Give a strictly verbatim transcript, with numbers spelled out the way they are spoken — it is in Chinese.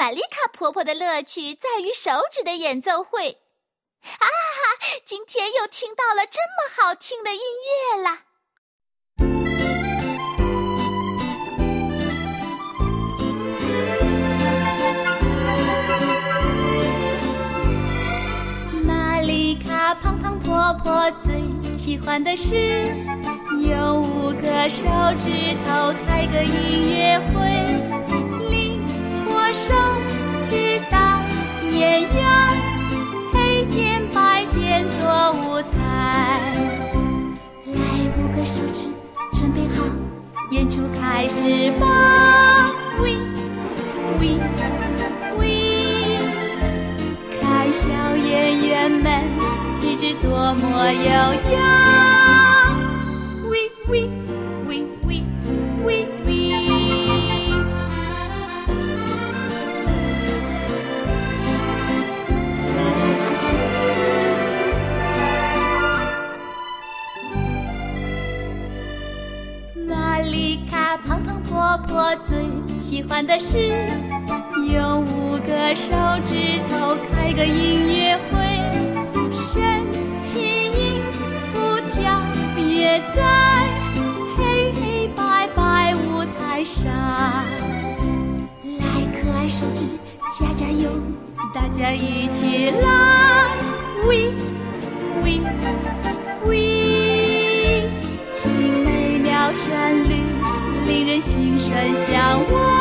玛丽卡婆婆的乐趣在于手指的演奏会。啊，今天又听到了这么好听的音乐啦！ 玛丽卡胖胖婆婆最喜欢的是用五个手指头开个音乐会，灵活手指当演员，黑键白键做舞台。来，五个手指准备好，演出开始吧。喂喂喂，看小演员们举止多么优雅。喂喂喂喂喂喂，玛丽卡胖胖婆婆最喜欢的是用五个手指头开个音乐会，深情音符跳跃在黑黑白白舞台上。来，可爱手指加加油，大家一起来！喂喂喂，听美妙旋律，令人心生向往。